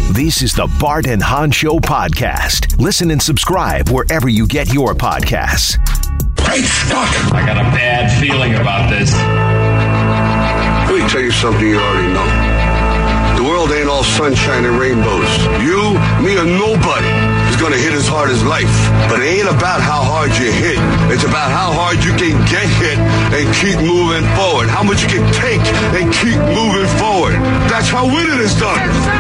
This is the Bart and Hahn Show podcast. Listen and subscribe wherever you get your podcasts. Great Scott! I got a bad feeling about this. Let me tell you something you already know. The world ain't all sunshine and rainbows. You, me, or nobody is gonna hit as hard as life. But it ain't about how hard you hit. It's about how hard you can get hit and keep moving forward. How much you can take and keep moving forward. That's how winning is done.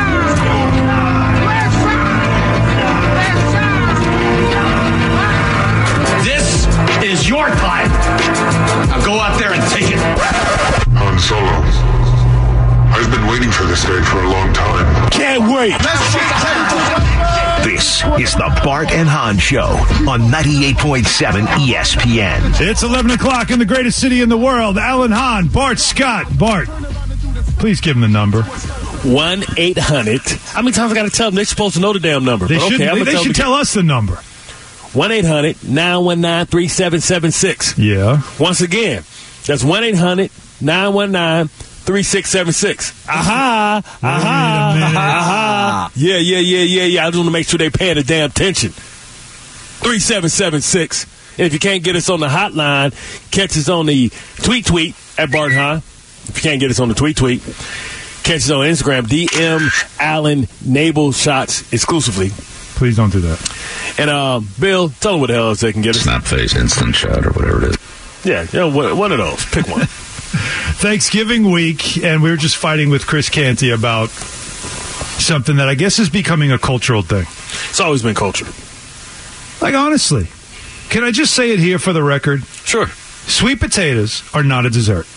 This is your time. Now go out there and take it. Han Solo. I've been waiting for this day for a long time. Can't wait. This is the Bart and Hahn Show on 98.7 ESPN. It's 11 o'clock in the greatest city in the world. Alan Hahn, Bart Scott. Bart, please give him the number. 1-800. How many times I got to tell them they're supposed to know the damn number? They should tell us the number. 1-800-919-3776. Yeah. Once again, that's 1-800-919-3676. Aha! Aha! Yeah. I just want to make sure they paying the damn attention. 3776. And if you can't get us on the hotline, catch us on the tweet at Bart Hahn. If you can't get us on the tweet, catch us on Instagram, DM Allen Naval Shots exclusively. Please don't do that. And Bill, tell them what the hell else they can get us. Snapface, Instant Shot, or whatever it is. Yeah, one of those. Pick one. Thanksgiving week, and we were just fighting with Chris Canty about something that I guess is becoming a cultural thing. It's always been culture. Like, honestly, can I just say it here for the record? Sure. Sweet potatoes are not a dessert.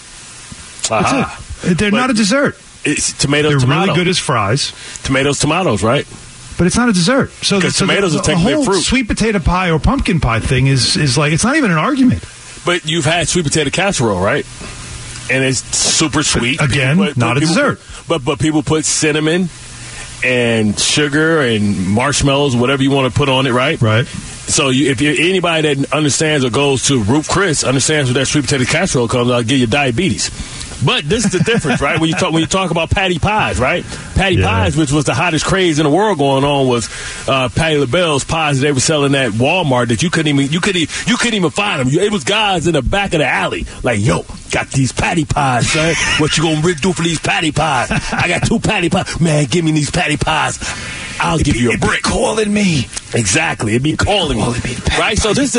Aha. They're not a dessert. It's tomatoes, They're tomato. really good as fries. Tomatoes, right? But it's not a dessert. So tomatoes are the technically whole fruit. Sweet potato pie or pumpkin pie thing is like, it's not even an argument. But you've had sweet potato casserole, right? And it's super sweet. But again, not a dessert. But people put cinnamon and sugar and marshmallows, whatever you want to put on it, right? Right. So if you're anybody that understands or goes to Roof Chris, understands where that sweet potato casserole comes, I'll give you diabetes. But this is the difference, right? When you talk about patty pies, right? Patty pies, which was the hottest craze in the world going on, was Patti LaBelle's pies that they were selling at Walmart that you couldn't even find them. It was guys in the back of the alley like, yo, got these patty pies, son. What you gonna do for these patty pies? I got 2 patty pies. Man, give me these patty pies. I'll give you a brick. Calling me. Exactly, it'd be calling me, right? So this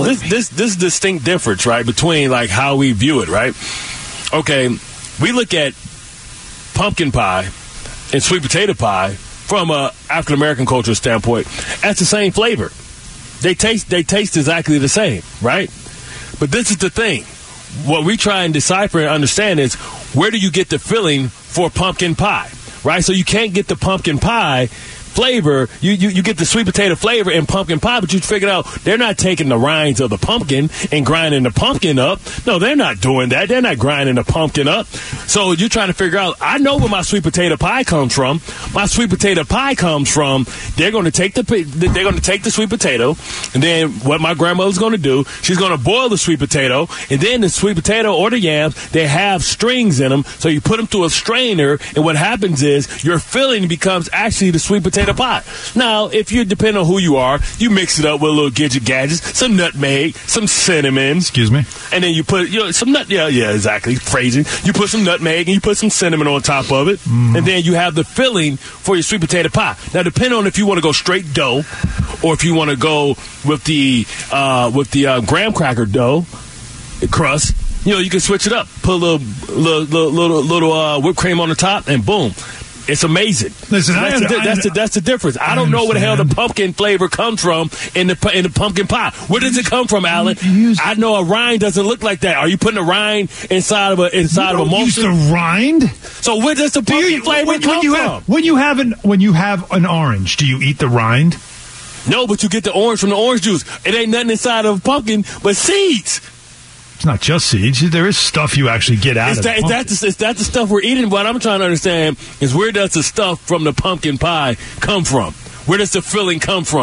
distinct difference, right, between like how we view it, right? Okay, we look at pumpkin pie and sweet potato pie from a African American culture standpoint as the same flavor. They taste exactly the same, right? But this is the thing. What we try and decipher and understand is, where do you get the filling for pumpkin pie, right? So you can't get the pumpkin pie flavor, you get the sweet potato flavor in pumpkin pie, but you figure out they're not taking the rinds of the pumpkin and grinding the pumpkin up. No, they're not doing that. They're not grinding the pumpkin up. So you're trying to figure out, I know where my sweet potato pie comes from. My sweet potato pie comes from, they're going to take the sweet potato, and then what my grandmother's going to do, she's going to boil the sweet potato, and then the sweet potato or the yams, they have strings in them, so you put them through a strainer, and what happens is your filling becomes actually the sweet potato pie. Now, if you depend on who you are, you mix it up with a little gadgets, some nutmeg, some cinnamon. Excuse me. And then you put some nut. Yeah, exactly. Phrasing. You put some nutmeg and you put some cinnamon on top of it, and then you have the filling for your sweet potato pie. Now, depending on if you want to go straight dough, or if you want to go with the graham cracker dough crust. You can switch it up. Put a little whipped cream on the top, and boom. It's amazing. Listen, that's the difference. I don't know where the hell the pumpkin flavor comes from in the pumpkin pie. Where does it come from, Alan? I know a rind doesn't look like that. Are you putting a rind inside of a emulsion? Use the rind. So where does the pumpkin flavor come from? When you have an orange, do you eat the rind? No, but you get the orange from the orange juice. It ain't nothing inside of a pumpkin but seeds. It's not just seeds. There is stuff you actually get out of it. Is that the stuff we're eating? What I'm trying to understand is, where does the stuff from the pumpkin pie come from? Where does the filling come from?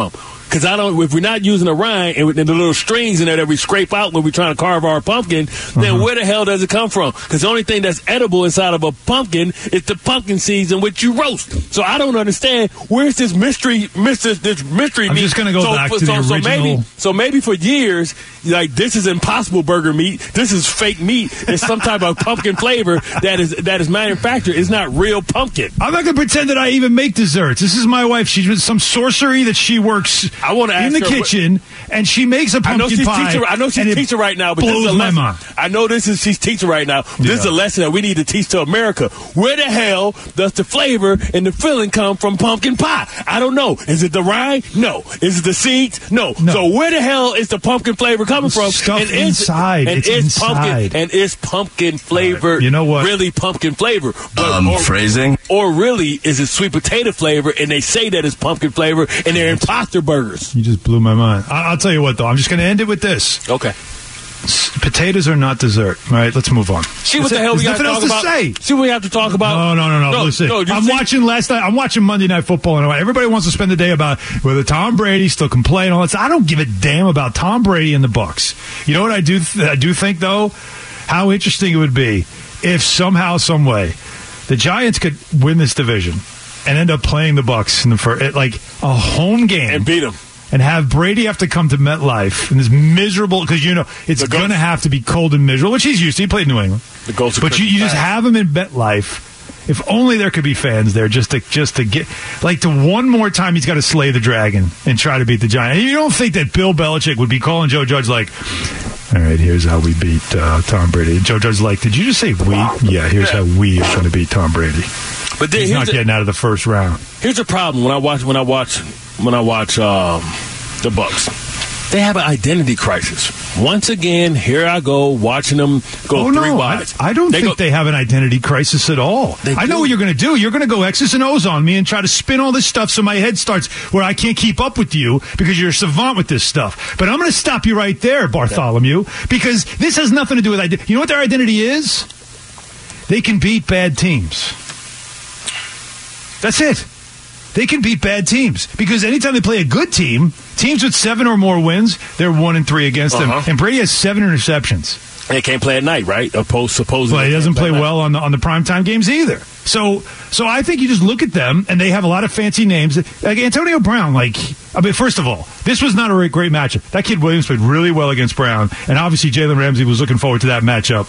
Because if we're not using a rind and the little strings in there that we scrape out when we're trying to carve our pumpkin, then where the hell does it come from? Because the only thing that's edible inside of a pumpkin is the pumpkin seeds in which you roast. So I don't understand where's this mystery I'm meat. just going to go back to the original. So maybe for years, like, this is Impossible Burger meat. This is fake meat. It's some type of pumpkin flavor that is manufactured. It's not real pumpkin. I'm not going to pretend that I even make desserts. This is my wife. She's with some sorcery that she works I want to ask in the her kitchen, and she makes a pumpkin pie. I know she's teaching right now, but this is a my lesson. mind. I know she's teaching right now. This is a lesson that we need to teach to America. Where the hell does the flavor and the filling come from pumpkin pie? I don't know. Is it the rind? No. Is it the seeds? No. So where the hell is the pumpkin flavor coming from? Stuff inside. And it's inside. Is pumpkin flavor right. You know what? really pumpkin flavor? Phrasing? Or really, is it sweet potato flavor, and they say that it's pumpkin flavor, and they're imposter burgers? You just blew my mind. I'll tell you what, though. I'm just going to end it with this. Okay. Potatoes are not dessert. All right, let's move on. See what the hell we got to talk about? See what we have to talk about? No. Listen, I'm watching Monday Night Football, and everybody wants to spend the day about whether Tom Brady still can play and all that. I don't give a damn about Tom Brady and the Bucs. You know what I do? I do think, though, how interesting it would be if somehow, some way, the Giants could win this division and end up playing the Bucs in like a home game and beat them. And have Brady have to come to MetLife and this miserable, because it's going to have to be cold and miserable, which he's used to. He played in New England. But you just have him in MetLife. If only there could be fans there just to get, like, to one more time he's got to slay the dragon and try to beat the Giants. You don't think that Bill Belichick would be calling Joe Judge like, all right, here's how we beat Tom Brady. And Joe Judge's like, did you just say we? Yeah, here's how we are going to beat Tom Brady. But he's not getting out of the first round. Here's the problem when I watch the Bucs. They have an identity crisis. Once again, here I go watching them go three wides. I don't think they have an identity crisis at all. I know what you're going to do. You're going to go X's and O's on me and try to spin all this stuff so my head starts where I can't keep up with you because you're a savant with this stuff. But I'm going to stop you right there, Bartholomew, because this has nothing to do with identity. You know what their identity is? They can beat bad teams. That's it. They can beat bad teams because anytime they play a good team, teams with 7 or more wins, they're 1-3 against them. And Brady has 7 interceptions. They can't play at night, right? Supposedly, well, he doesn't play well on the primetime games either. So I think you just look at them, and they have a lot of fancy names. Like Antonio Brown, first of all, this was not a great matchup. That kid Williams played really well against Brown, and obviously Jalen Ramsey was looking forward to that matchup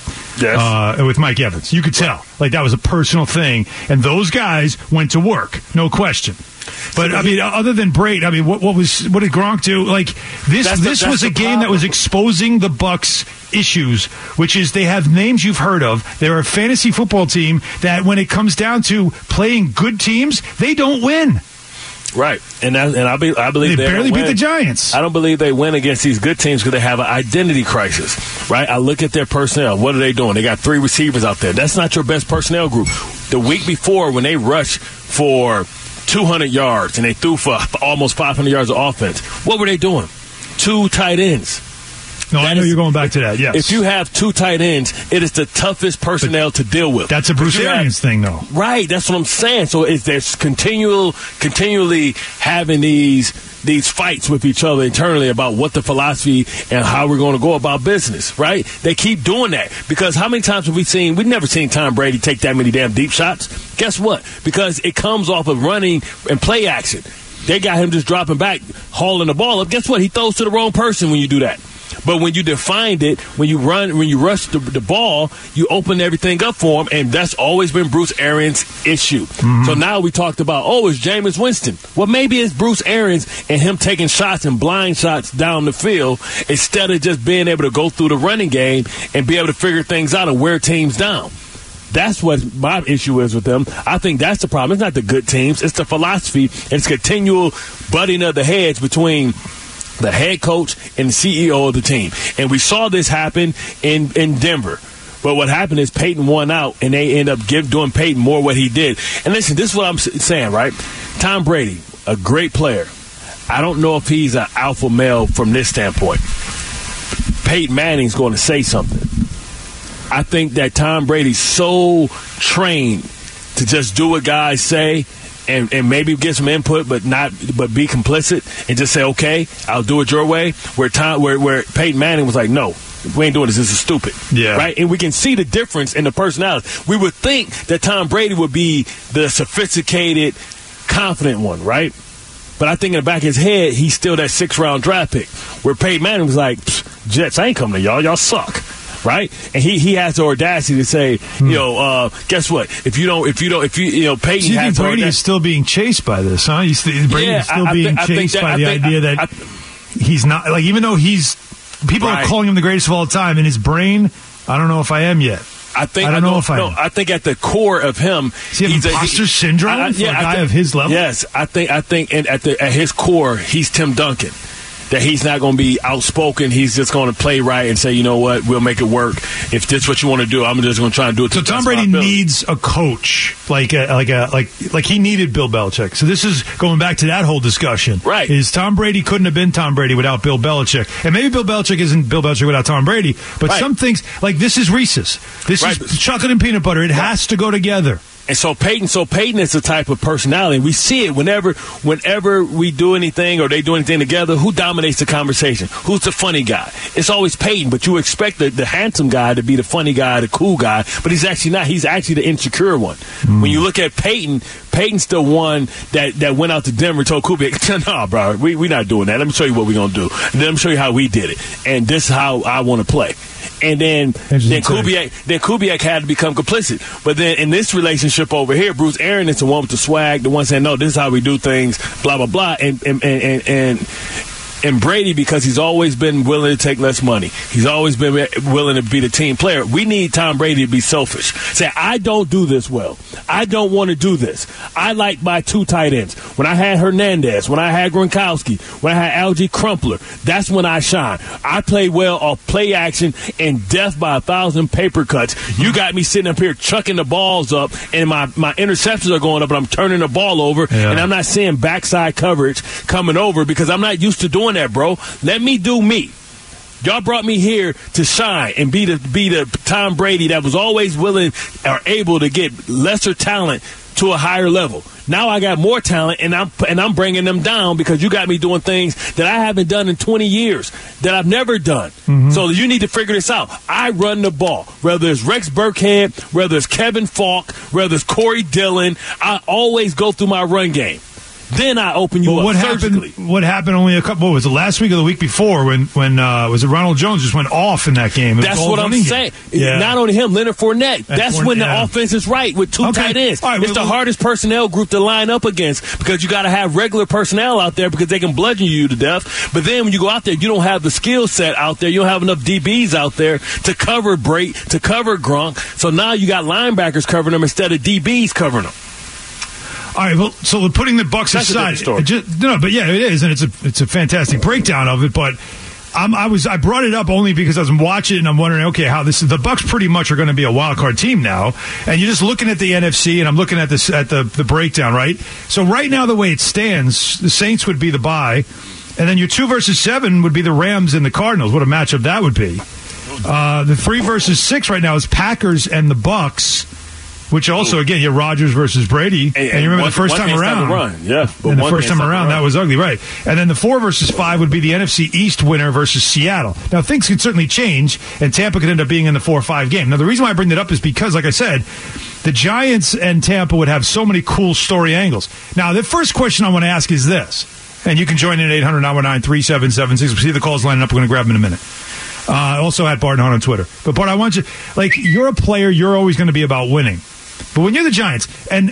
with Mike Evans. You could tell. Like, that was a personal thing, and those guys went to work, no question. But other than Brady, what did Gronk do? Like, this was a game that was exposing the Bucs' issues, which is they have names you've heard of. They're a fantasy football team that, when it comes down to playing good teams, they don't win. Right, and I believe they barely beat the Giants. I don't believe they win against these good teams because they have an identity crisis. Right, I look at their personnel. What are they doing? They got 3 receivers out there. That's not your best personnel group. The week before, when they rushed for 200 yards and they threw for almost 500 yards of offense, what were they doing? 2 tight ends. No, I know you're going back to that, yes. If you have 2 tight ends, it is the toughest personnel to deal with. That's a Bruce Arians thing, though. Right, that's what I'm saying. So there's continually having these fights with each other internally about what the philosophy and how we're going to go about business, right? They keep doing that because how many times have we've never seen Tom Brady take that many damn deep shots. Guess what? Because it comes off of running and play action. They got him just dropping back, hauling the ball up. Guess what? He throws to the wrong person when you do that. But when you defined it, when you rush the ball, you open everything up for him, and that's always been Bruce Arians' issue. Mm-hmm. So now we talked about, it's Jameis Winston. Well, maybe it's Bruce Arians and him taking shots and blind shots down the field instead of just being able to go through the running game and be able to figure things out and wear teams down. That's what my issue is with them. I think that's the problem. It's not the good teams. It's the philosophy. It's continual butting of the heads between the head coach and the CEO of the team. And we saw this happen in Denver. But what happened is Peyton won out, and they end up doing Peyton more what he did. And listen, this is what I'm saying, right? Tom Brady, a great player. I don't know if he's an alpha male from this standpoint. Peyton Manning's going to say something. I think that Tom Brady's so trained to just do what guys say and maybe get some input, but be complicit and just say, okay, I'll do it your way. Where Peyton Manning was like, no, we ain't doing this. This is stupid. Yeah. Right? And we can see the difference in the personality. We would think that Tom Brady would be the sophisticated, confident one, right? But I think in the back of his head, he's still that 6th-round draft pick. Where Peyton Manning was like, Jets, I ain't coming to y'all. Y'all suck. Right? And he has the audacity to say, guess what? If you Peyton so you has think Brady is still being chased by this, huh? Brady is still being chased by the idea that he's not, like, even though people are calling him the greatest of all time, in his brain, I don't know if I am yet. I think at the core of him, he's imposter syndrome for a guy of his level. Yes, I think, and at his core, he's Tim Duncan. That he's not going to be outspoken. He's just going to play right and say, you know what, we'll make it work. If this is what you want to do, I'm just going to try and do it. So Tom Brady needs a coach like he needed Bill Belichick. So this is going back to that whole discussion. Right? Is Tom Brady couldn't have been Tom Brady without Bill Belichick, and maybe Bill Belichick isn't Bill Belichick without Tom Brady. But some things like this is Reese's. This is chocolate and peanut butter. It has to go together. And so Peyton is the type of personality. And we see it whenever we do anything or they do anything together. Who dominates the conversation? Who's the funny guy? It's always Peyton, but you expect the handsome guy to be the funny guy, the cool guy, but he's actually not. He's actually the insecure one. When you look at Peyton's the one that went out to Denver and told Kubiak, no, bro, we're not doing that. Let me show you what we're going to do. And then let me show you how we did it. And this is how I want to play. And then Kubiak had to become complicit. But then in this relationship over here, Bruce Arians is the one with the swag, the one saying, no, this is how we do things, blah, blah, blah. And Brady, because he's always been willing to take less money. He's always been willing to be the team player. We need Tom Brady to be selfish. Say, I don't do this well. I don't want to do this. I like my 2 tight ends. When I had Hernandez, when I had Gronkowski, when I had Algie Crumpler, that's when I shine. I play well off play action and death by 1,000 paper cuts. You got me sitting up here chucking the balls up, and my interceptions are going up, and I'm turning the ball over, and I'm not seeing backside coverage coming over because I'm not used to doing that, bro. Let me do me. Y'all brought me here to shine and be the Tom Brady that was always willing or able to get lesser talent to a higher level. Now I got more talent, and I'm bringing them down because you got me doing things that I haven't done in 20 years, that I've never done. So you need to figure this out. I run the ball. Whether it's Rex Burkhead, whether it's Kevin Falk, whether it's Corey Dillon, I always go through my run game. Then I open you up surgically. What happened only what was it, last week or the week before when was it Ronald Jones just went off in that game? That's what I'm saying. Not only him, Leonard Fournette. That's when the offense is right with 2 tight ends. Right, it's the hardest personnel group to line up against because you got to have regular personnel out there because they can bludgeon you to death. But then when you go out there, you don't have the skill set out there. You don't have enough DBs out there to cover Brate, to cover Gronk. So now you got linebackers covering them instead of DBs covering them. All right, well, so putting the Bucs aside, but yeah, it is, and it's a fantastic breakdown of it. But I brought it up only because I was watching it and I'm wondering, okay, how the Bucs pretty much are going to be a wild card team now, and you're just looking at the NFC, and I'm looking at this at the breakdown, right? So right now, the way it stands, the Saints would be the bye, and then your 2 versus 7 would be the Rams and the Cardinals. What a matchup that would be. The 3 versus 6 right now is Packers and the Bucs. Which also, again, you're Rodgers versus Brady. And you remember the first time around. And the first time around, that was ugly, right. And then the 4 versus 5 would be the NFC East winner versus Seattle. Now, things could certainly change, and Tampa could end up being in the 4-5 game. Now, the reason why I bring that up is because, like I said, the Giants and Tampa would have so many cool story angles. Now, the first question I want to ask is this, and you can join in at 800-919-3776. We'll see the calls lining up. We're going to grab them in a minute. Also at Bart Hahn on Twitter. But, Bart, I want you, you're a player, you're always going to be about winning. But when you're the Giants, and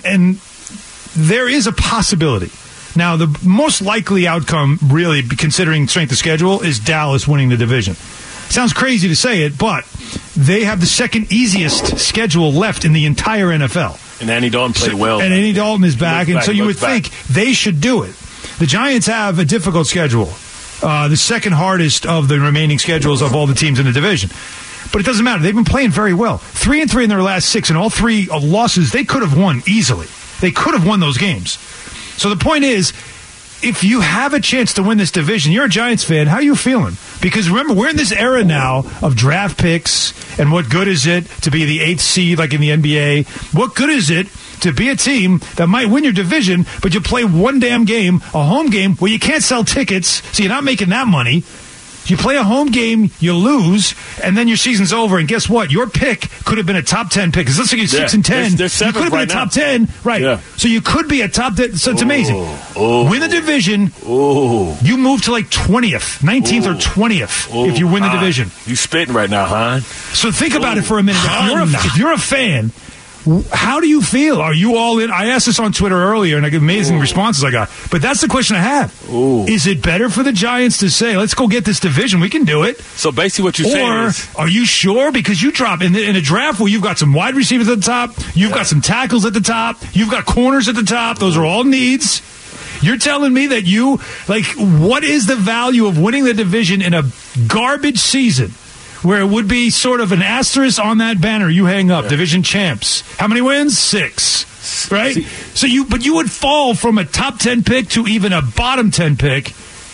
there is a possibility. Now, the most likely outcome, really, considering strength of schedule, is Dallas winning the division. Sounds crazy to say it, but they have the second easiest schedule left in the entire NFL. And Andy Dalton played well. And Andy Dalton is back, and so you would think they should do it. The Giants have a difficult schedule, the second hardest of the remaining schedules of all the teams in the division. But it doesn't matter. They've been playing very well. 3-3 in their last 6, and all 3 losses they could have won easily. They could have won those games. So the point is, if you have a chance to win this division, you're a Giants fan, how are you feeling? Because remember, we're in this era now of draft picks, and what good is it to be the 8th seed like in the NBA? What good is it to be a team that might win your division, but you play one damn game, a home game, where you can't sell tickets, so you're not making that money. You play a home game, you lose, and then your season's over. And guess what? Your pick could have been a top 10 pick. Because let's say you're 6 and 10. They're you could have been a top 10. Right. Yeah. So you could be a top 10. So it's amazing. Win the division. You move to like 20th, 19th or 20th if you win the division. You spitting right now, huh? So think about it for a minute. If you're a fan, how do you feel? Are you all in? I asked this on Twitter earlier, and I get amazing responses I got. But that's the question I have. Is it better for the Giants to say, let's go get this division, we can do it? So basically what you're saying is... Or are you sure? Because you drop in a draft where you've got some wide receivers at the top, you've got some tackles at the top, you've got corners at the top. Those are all needs. You're telling me that what is the value of winning the division in a garbage season? Where it would be sort of an asterisk on that banner you hang up, division champs. How many wins? 6. Right? But you would fall from a top 10 pick to even a bottom 10 pick,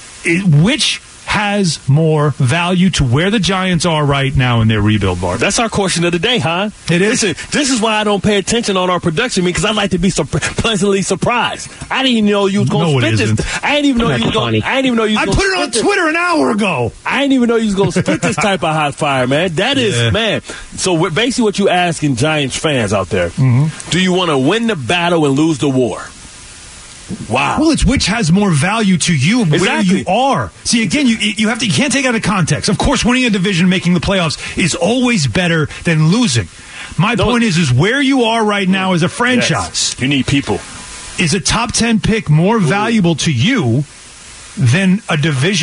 which has more value to where the Giants are right now in their rebuild, Bart? That's our question of the day, huh? It is. Listen, this is why I don't pay attention on our production, because I like to be pleasantly surprised. I didn't even know you was going to spit this. I didn't even know you was going to I put it on Twitter an hour ago. I didn't even know you was going to spit this type of hot fire, man. That is, man. So basically what you asking Giants fans out there, do you want to win the battle and lose the war? Wow. Well, it's which has more value to you where Exactly. you are. See, again, you can't take out of context. Of course, winning a division, making the playoffs is always better than losing. My point is where you are right now as a franchise. Yes. You need people. Is a top 10 pick more valuable to you than a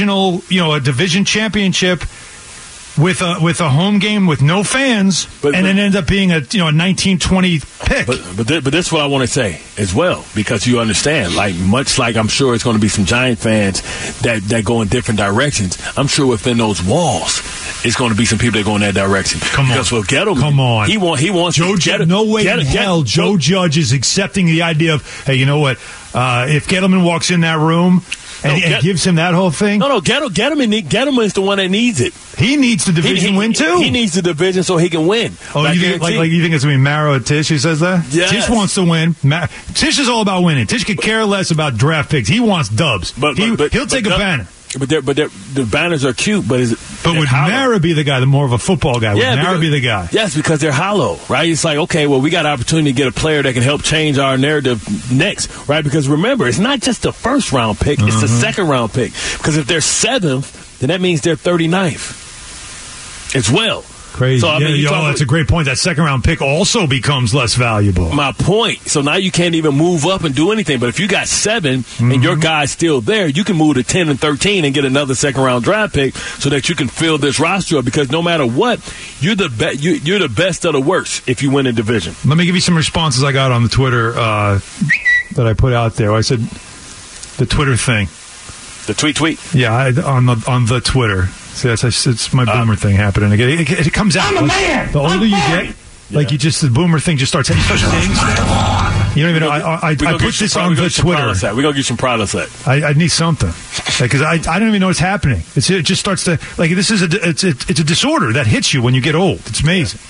division championship with a home game with no fans, and it ends up being a 19-20 pick. But this is what I want to say as well, because you understand, much like I'm sure it's going to be some Giant fans that go in different directions. I'm sure within those walls, it's going to be some people that go in that direction. Because with Gettleman, come on, he wants Joe Judge. No way in hell Joe Judge is accepting the idea of, hey, you know what? If Gettleman walks in that room. And gives him that whole thing? No, Gettleman is the one that needs it. He needs the division win, too. He needs the division so he can win. Oh, you think it's going to be Maro or Tish who says that? Yes. Tish wants to win. Tish is all about winning. Tish could care less about draft picks. He wants dubs. He'll take a banner. But the banners are cute, but would Mara be the guy, more of a football guy? Would Mara be the guy? Yes, because they're hollow, right? It's like, okay, well, we got an opportunity to get a player that can help change our narrative next, right? Because remember, it's not just the first round pick, it's the second round pick. Because if they're 7th, then that means they're 39th as well. Crazy. So, that's a great point. That second round pick also becomes less valuable. My point. So now you can't even move up and do anything. But if you got 7 and your guy's still there, you can move to 10 and 13 and get another second round draft pick so that you can fill this roster up. Because no matter what, you're the best of the worst if you win a division. Let me give you some responses I got on the Twitter that I put out there. I said the Twitter thing. The tweet? Yeah, on the Twitter. See, it's my boomer thing happening again. It comes out. I'm a man. The older you get, the boomer thing just starts hitting. You don't even know. I put this on the Twitter. We're going to get some product set. I need something. Because I don't even know what's happening. It just starts to, this is it's a disorder that hits you when you get old. It's amazing.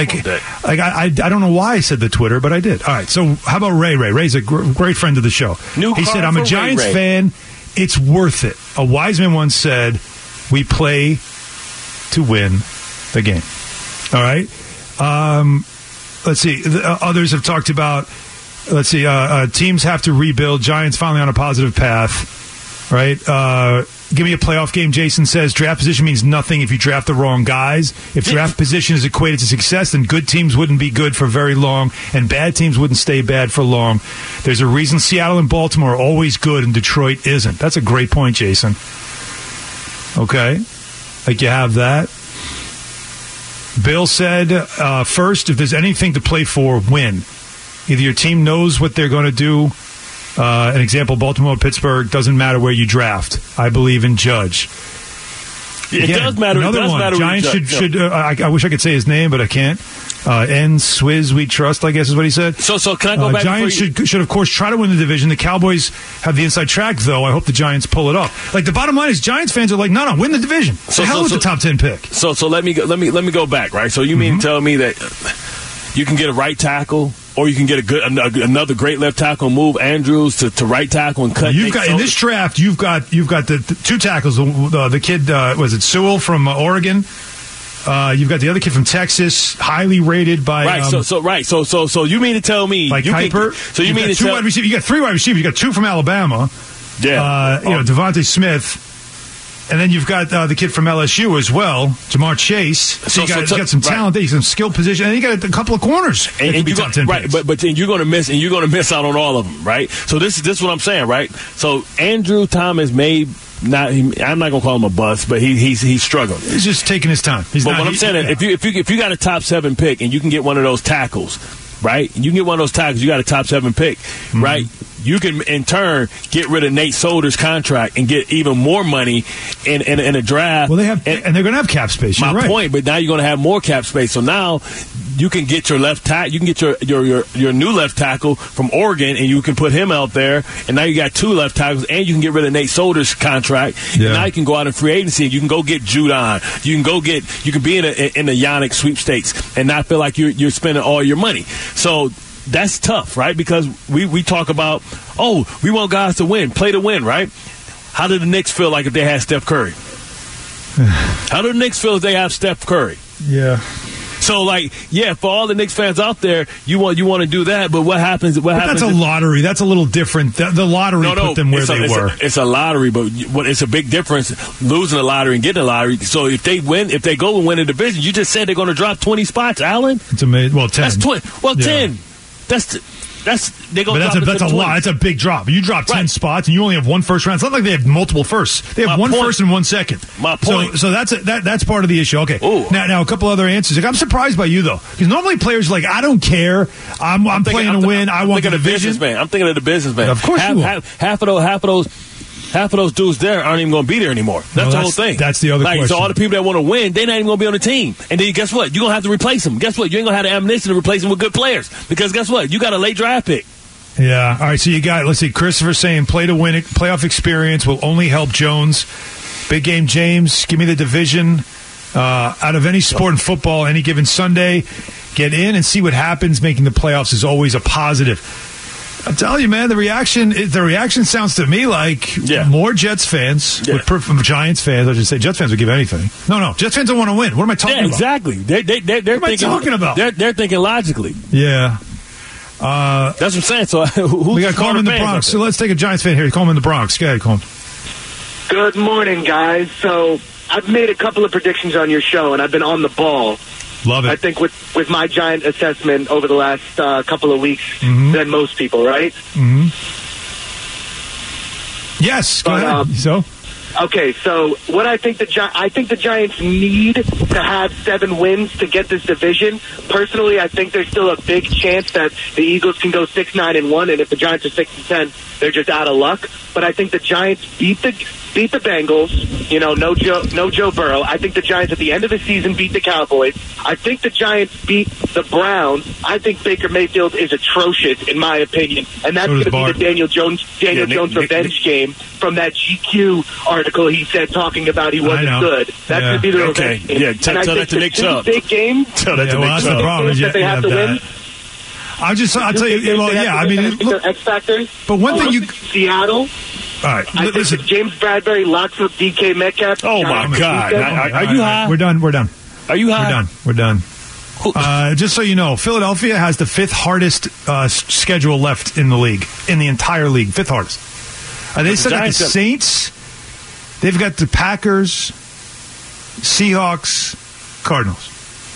I don't know why I said the Twitter, but I did. All right, so how about Ray? Ray's a great friend of the show. He said, I'm a Giants fan. It's worth it. A wise man once said, we play to win the game. All right? Let's see. Others have talked about, teams have to rebuild. Giants finally on a positive path. Right? Give me a playoff game, Jason says. Draft position means nothing if you draft the wrong guys. If draft position is equated to success, then good teams wouldn't be good for very long, and bad teams wouldn't stay bad for long. There's a reason Seattle and Baltimore are always good and Detroit isn't. That's a great point, Jason. Okay. You have that. Bill said, first, if there's anything to play for, win. Either your team knows what they're going to do. An example, Baltimore, Pittsburgh, doesn't matter where you draft. I believe in Judge. It does matter. Another one. Giants should I wish I could say his name, but I can't. N. Swizz, we trust, I guess is what he said. So can I go back? Giants should, of course, try to win the division. The Cowboys have the inside track, though. I hope the Giants pull it up. The bottom line is Giants fans are no, win the division. The hell with the top 10 pick. So let me go back, right? So you mean tell me that you can get a right tackle Or you can get another great left tackle, move Andrews to right tackle and cut. You've got in this draft. You've got the two tackles. The kid was it Sewell from Oregon. You've got the other kid from Texas, highly rated by right. So you mean to tell me by Kuiper? You mean to tell you got 3 wide receivers. You got 2 from Alabama. Yeah, Devontae Smith, and then you've got the kid from LSU as well, Jamar Chase. So you got some talent there, some skill position, and you got a couple of corners. And but then you're going to miss out on all of them, right? So this is what I'm saying, right? So Andrew Thomas may. I'm not gonna call him a bust, but he's struggling. He's just taking his time. What I'm saying is, if you got a top 7 pick and you can get one of those tackles, right? And you can get one of those tackles, you got a top 7 pick, right? You can in turn get rid of Nate Solder's contract and get even more money in a draft. Well, and they're gonna have cap space. My point, but now you're gonna have more cap space. So now you can get your left tackle. You can get your new left tackle from Oregon, and you can put him out there. And now you got 2 left tackles, and you can get rid of Nate Solder's contract. Yeah. And now you can go out in free agency. And you can go get Judon. You can be in the Yannick sweepstakes and not feel like you're spending all your money. So that's tough, right? Because we talk about, we want guys to win, play to win, right? How do the Knicks feel like if they had Steph Curry? How do the Knicks feel if they have Steph Curry? Yeah. So, for all the Knicks fans out there, you want to do that, but what happens? That's a lottery. That's a little different. The lottery put them where they were. It's a lottery, but it's a big difference losing a lottery and getting a lottery. So if they go and win a division, you just said they're going to drop 20 spots, Alan. It's amazing. Well, 10. That's 20. Well, 10. That's a lot. That's a big drop. You drop 10 spots and you only have 1 first round. It's not like they have multiple firsts. They have one first and 1 second. My point. So that's part of the issue. Okay. Ooh. Now a couple other answers. I'm surprised by you though, because normally players are like, I don't care. I'm playing to win. I want the division. I'm thinking of the businessman. Of course you will. Half of those dudes there aren't even going to be there anymore. That's the whole thing. That's the other question. So all the people that want to win, they're not even going to be on the team. And then guess what? You're going to have to replace them. Guess what? You ain't going to have the ammunition to replace them with good players. Because guess what? You got a late draft pick. Yeah. All right. So you got, let's see, Christopher saying play to win, playoff experience will only help Jones. Big game James, give me the division. Out of any sport in football, any given Sunday, get in and see what happens. Making the playoffs is always a positive. I'm telling you, man, the reaction sounds to me like more Jets fans, Giants fans, I should say. Jets fans would give anything. No, Jets fans don't want to win. What am I talking about? Exactly. They're what am I talking about? They're thinking logically. Yeah. That's what I'm saying. So we got Coleman in the Bronx. So let's take a Giants fan here. Coleman in the Bronx. Go ahead, Coleman. Good morning, guys. So I've made a couple of predictions on your show, and I've been on the ball. Love it. I think with my Giant assessment over the last couple of weeks than most people, right? Mm-hmm. Yes, go ahead. Okay, so what I think the Giants need to have 7 wins to get this division. Personally, I think there's still a big chance that the Eagles can go 6-9-1, and if the Giants are 6-10, they're just out of luck. But I think the Giants beat the Bengals. You know, no Joe Burrow. I think the Giants at the end of the season beat the Cowboys. I think the Giants beat the Browns. I think Baker Mayfield is atrocious, in my opinion, and that's going to be the Daniel Jones revenge game from that GQ article he said talking about he wasn't good. That's going to be the revenge game. Yeah, tell that to Nick Chubb. Big game. Tell that to Nick Chubb. The problem is that they have to win. I'll tell you. Well, yeah. I mean, look, X factors. But one thing Seattle. All right, I think James Bradbury locks up DK Metcalf. Oh my God! Are you high? We're done. Are you high? We're done. Just so you know, Philadelphia has the 5th hardest schedule left in the league, in the entire league. 5th hardest. They still got the Saints. They've got the Packers, Seahawks, Cardinals.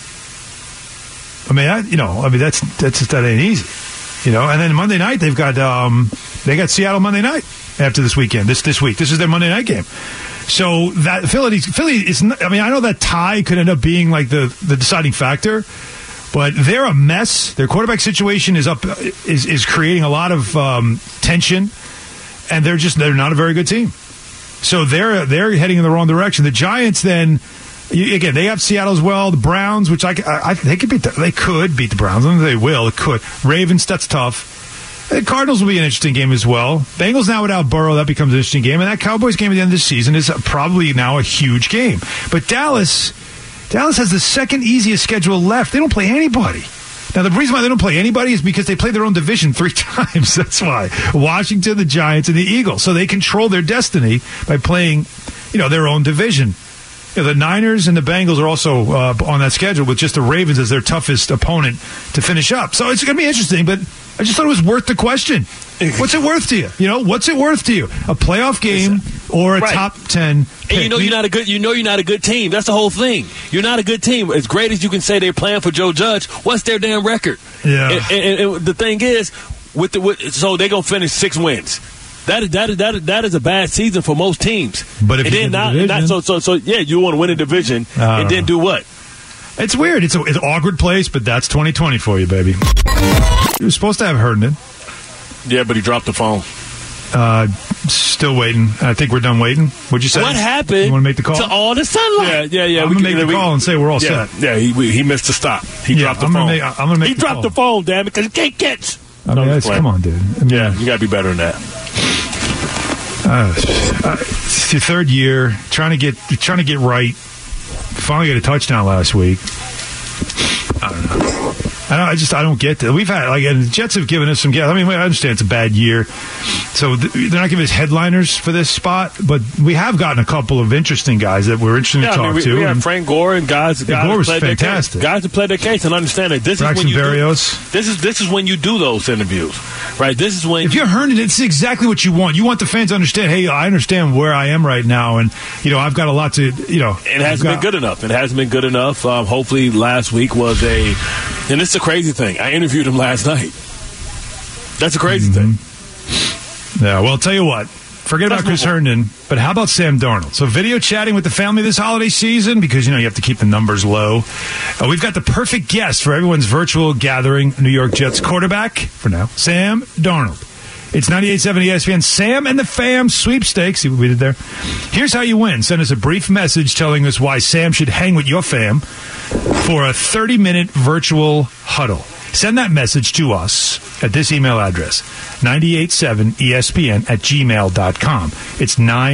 I mean, that ain't easy, you know. And then Monday night they've got Seattle Monday night after this weekend. This week, this is their Monday night game. So that Philly is. I mean, I know that tie could end up being like the deciding factor, but they're a mess. Their quarterback situation is creating a lot of tension, and they're not a very good team. So they're heading in the wrong direction. The Giants then. Again, they have Seattle as well. The Browns, which they could beat. They could beat the Browns. I don't think they will. It could. Ravens, that's tough. The Cardinals will be an interesting game as well. Bengals now without Burrow, that becomes an interesting game. And that Cowboys game at the end of the season is probably now a huge game. But Dallas has the second easiest schedule left. They don't play anybody. Now, the reason why they don't play anybody is because they play their own division 3 times. That's why. Washington, the Giants, and the Eagles. So they control their destiny by playing, their own division. The Niners and the Bengals are also on that schedule with just the Ravens as their toughest opponent to finish up. So it's going to be interesting, but I just thought it was worth the question. What's it worth to you? What's it worth to you? A playoff game or a top 10 pick? And you're not a good team. That's the whole thing. You're not a good team. As great as you can say they're playing for Joe Judge, what's their damn record? Yeah. And the thing is, so they're going to finish 6 wins. That is a bad season for most teams. But if you you want to win a division and then do what? It's weird. It's an awkward place, but that's 2020 for you, baby. You were supposed to have Herndon. Yeah, but he dropped the phone. Still waiting. I think we're done waiting. What'd you say? What happened? You want to make the call? To all the sunlight? Yeah. I'm going to make the call and say we're all set. Yeah, he missed the stop. He dropped the phone. I'm going to make He dropped the phone, damn it, because he can't catch. Come on, dude. Yeah, you got to be better than that. It's your 3rd year, trying to get right. Finally got a touchdown last week. I don't know. I don't get that. We've had and the Jets have given us some gas. I mean, I understand it's a bad year, so they're not giving us headliners for this spot. But we have gotten a couple of interesting guys that we're interested to talk to. We have Frank Gore and guys. Gore was fantastic. Guys that played their case and understand that this Braxton is when you Berrios. This is when you do those interviews, right? This is when if you're Herndon, it's exactly what you want. You want the fans to understand. Hey, I understand where I am right now, and I've got a lot to. It hasn't been good enough. It hasn't been good enough. Hopefully, last week was and it's a crazy thing. I interviewed him last night. That's a crazy thing. Yeah, well, I'll tell you what. Forget about Chris Herndon, but how about Sam Darnold? So video chatting with the family this holiday season because, you have to keep the numbers low. We've got the perfect guest for everyone's virtual gathering, New York Jets quarterback, for now, Sam Darnold. It's 98.7 ESPN, Sam and the Fam sweepstakes. See what we did there? Here's how you win. Send us a brief message telling us why Sam should hang with your fam for a 30-minute virtual huddle. Send that message to us at this email address, 987ESPN@gmail.com. It's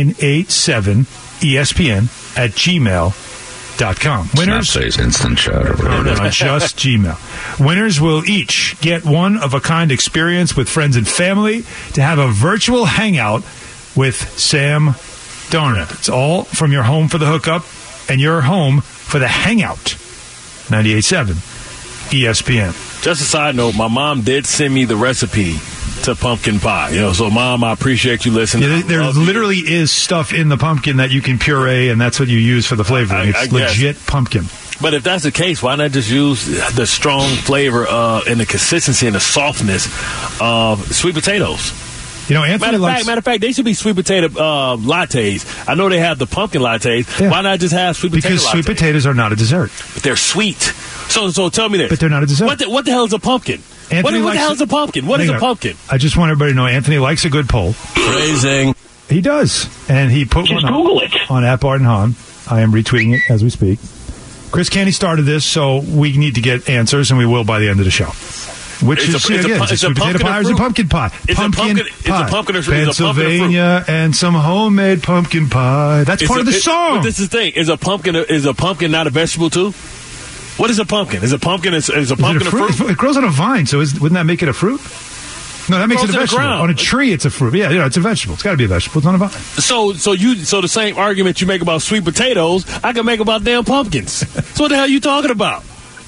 987ESPN@gmail.com. Winners Snapchat, Instant Chat, or whatever. No, just Gmail. Winners will each get one-of-a-kind experience with friends and family to have a virtual hangout with Sam Darnold. It's all from your home for the hookup and your home for the hangout. 98.7 ESPN. Just a side note, my mom did send me the recipe to pumpkin pie. So, Mom, I appreciate you listening. Yeah, there literally is stuff in the pumpkin that you can puree, and that's what you use for the flavoring. It's legit pumpkin. But if that's the case, why not just use the strong flavor and the consistency and the softness of sweet potatoes? Anthony matter of fact, they should be sweet potato lattes. I know they have the pumpkin lattes. Yeah. Why not just have sweet potato lattes? Because sweet potatoes are not a dessert. But they're sweet. So tell me this. But they're not a dessert. What the hell is a pumpkin? What the hell is a pumpkin? What is a pumpkin? I just want everybody to know Anthony likes a good poll. Phrasing. He does. And he put just one Google it. on at Barton Hahn. I am retweeting it as we speak. Chris Canty started this, so we need to get answers, and we will by the end of the show. Which is a sweet potato pie or is a pumpkin pie? Pumpkin pie. Pennsylvania and some homemade pumpkin pie. That's part of the song. But this is the thing. Is a pumpkin not a vegetable too? What is a pumpkin? Is a pumpkin a fruit? It grows on a vine, so wouldn't that make it a fruit? No, that makes it a vegetable. On a tree, it's a fruit. Yeah, it's a vegetable. It's got to be a vegetable. It's not a vine. So the same argument you make about sweet potatoes, I can make about damn pumpkins. So what the hell are you talking about?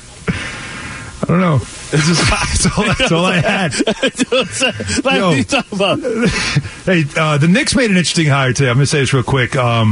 I don't know. That's all I had. What are you talking about? Hey, the Knicks made an interesting hire today. I'm going to say this real quick.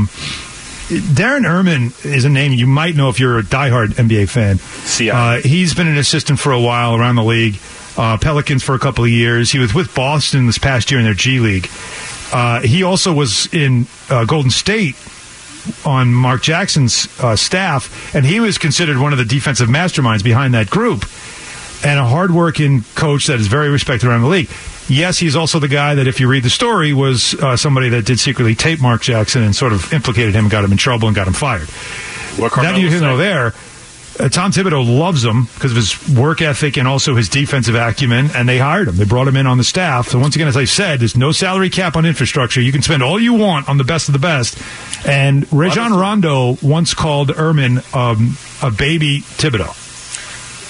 Darren Erman is a name you might know if you're a diehard NBA fan. He's been an assistant for a while around the league. Pelicans for a couple of years. He was with Boston this past year in their G League. He also was in Golden State on Mark Jackson's staff, and he was considered one of the defensive masterminds behind that group, and a hardworking coach that is very respected around the league. Yes, he's also the guy that, if you read the story, was somebody that did secretly tape Mark Jackson and sort of implicated him and got him in trouble and got him fired. That you know there. Tom Thibodeau loves him because of his work ethic and also his defensive acumen, and they hired him. They brought him in on the staff. So once again, as I said, there's no salary cap on infrastructure. You can spend all you want on the best of the best. And Rajon Rondo once called Erman a baby Thibodeau.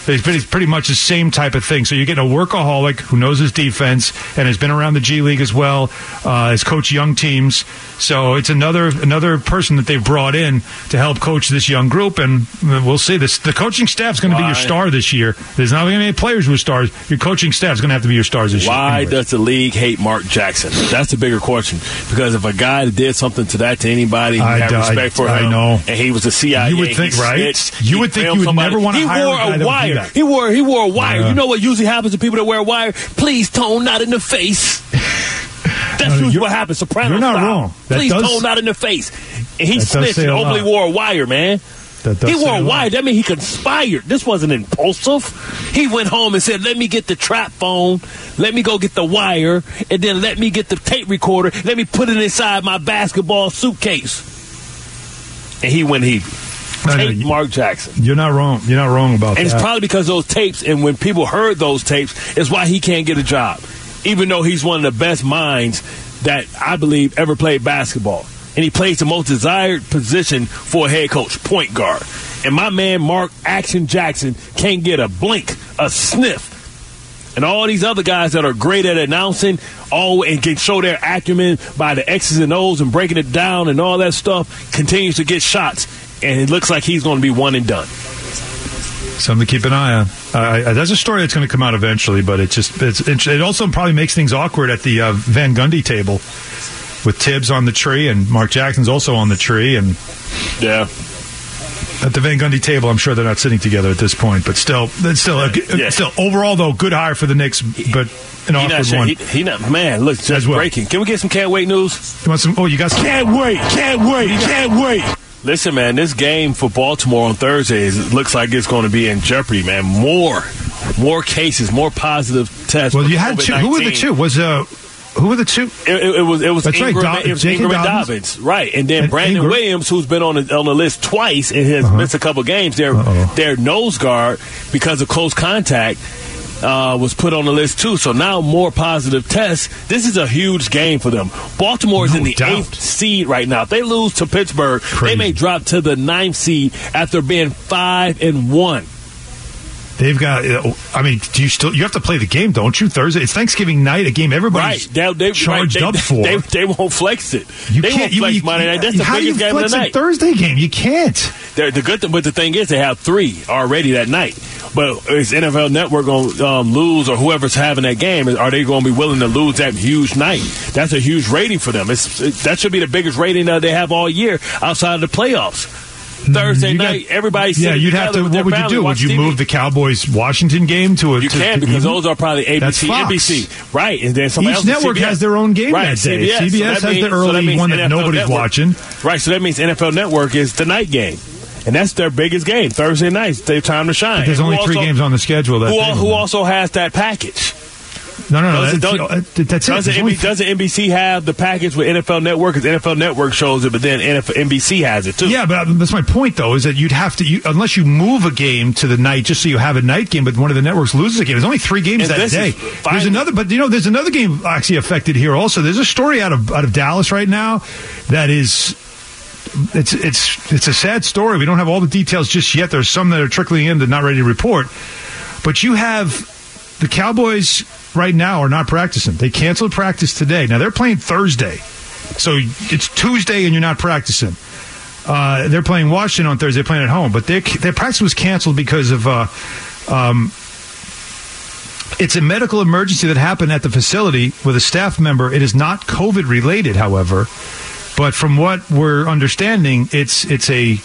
It's pretty much the same type of thing. So you're getting a workaholic who knows his defense and has been around the G League as well, has coached young teams. So it's another person that they've brought in to help coach this young group, and we'll see. The coaching staff's going to be your star this year. There's not going to be any players who are stars. Your coaching staff's going to have to be your stars this year. Why does the league hate Mark Jackson? That's the bigger question. Because if a guy did something to that, anybody who had respect for him, I know. And he was a CIA, you would think, right? You would think you would never want to hire a guy that would do that. He wore a wire. You know what usually happens to people that wear a wire? Please, Tone, not in the face. That's usually what happens. Soprano You're not style. wrong. Please, Tone, not in the face. And he snitched and openly wore a wire, man. He wore a wire. That means he conspired. This wasn't impulsive. He went home and said, let me get the trap phone, let me go get the wire, and then let me get the tape recorder, let me put it inside my basketball suitcase. And he went Mark Jackson. You're not wrong. You're not wrong about that. And it's probably because those tapes, and when people heard those tapes, is why he can't get a job. Even though he's one of the best minds that I believe ever played basketball. And he plays the most desired position for a head coach, point guard. And my man, Mark Action Jackson, can't get a blink, a sniff. And all these other guys that are great at announcing and can show their acumen by the X's and O's and breaking it down and all that stuff continues to get shots. And it looks like he's going to be one and done. Something to keep an eye on. That's a story that's going to come out eventually, but it also probably makes things awkward at the Van Gundy table with Tibbs on the tree and Mark Jackson's also on the tree. And yeah, at the Van Gundy table, I'm sure they're not sitting together at this point, but still overall though, good hire for the Knicks, but an awkward one. He not, man. Look, just breaking. Can we get some can't wait news? You want some? Oh, you got some? Can't wait. Listen, man, this game for Baltimore on Thursday looks like it's going to be in jeopardy, man. More cases, more positive tests. Well, you had two. Who were the two? Who were the two? It was That's Ingram, right. it was Ingram and Dobbins, right? And then Brandon Williams, who's been on the list twice and has missed a couple games. Their nose guard, because of close contact, was put on the list too. So now more positive tests. This is a huge game for them. Baltimore is in the 8th seed right now. If they lose to Pittsburgh, they may drop to the 9th seed after being 5-1. They've got. I mean, you have to play the game, don't you? Thursday, it's Thanksgiving night, a game everybody's charged up for. They won't flex it. They won't flex Monday night. That's the biggest game of the night. Thursday game, you can't. The good thing, but the thing is, they have 3 already that night. But is NFL Network going to lose, or whoever's having that game? Are they going to be willing to lose that huge night? That's a huge rating for them. That should be the biggest rating that they have all year outside of the playoffs. Thursday night, everybody's you'd have to. What would you do? Would you move the Cowboys-Washington game to a? You can, because those are probably ABC, NBC, right? And then somebody each network has their own game that day. CBS has the early one that nobody's watching. Right, so that means NFL Network is the night game. And that's their biggest game, Thursday nights. They have time to shine. But there's only 3 games on the schedule. Who also has that package? No. That's doesn't NBC have the package with NFL Network? Because NFL Network shows it, but then NBC has it too. Yeah, but that's my point, though, is that you'd have to, unless you move a game to the night just so you have a night game, but one of the networks loses a game. There's only 3 games that day. There's another game actually affected here also. There's a story out of Dallas right now that is. It's a sad story. We don't have all the details just yet. There's some that are trickling in that are not ready to report. But you have the Cowboys right now are not practicing. They canceled practice today. Now, they're playing Thursday. So it's Tuesday and you're not practicing. They're playing Washington on Thursday. They're playing at home. But their practice was canceled because of it's a medical emergency that happened at the facility with a staff member. It is not COVID-related, however. But from what we're understanding, it's contagious.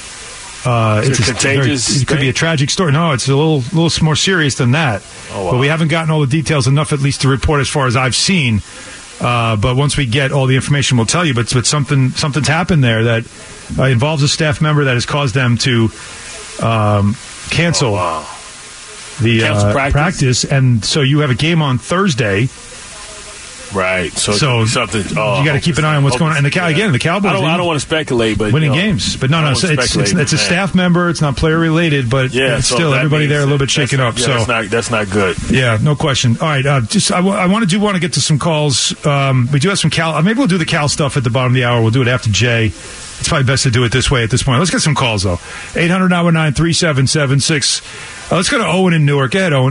It could be a tragic story. No, it's a little more serious than that. Oh, wow. But we haven't gotten all the details enough, at least to report as far as I've seen. But once we get all the information, we'll tell you. But something's happened there that involves a staff member that has caused them to cancel the practice. And so you have a game on Thursday. Right. So something. You got to keep an eye on what's going on. And the Cowboys. I don't want to speculate, but winning games. But no, it's a staff member. It's not player related, but it's still everybody there a little bit shaken up. So that's not good. Yeah, no question. All right, I want to get to some calls. We do have some Cal. Maybe we'll do the Cal stuff at the bottom of the hour. We'll do it after Jay. It's probably best to do it this way at this point. Let's get some calls though. 800-919-3776. Let's go to Owen in Newark. Go ahead, Owen.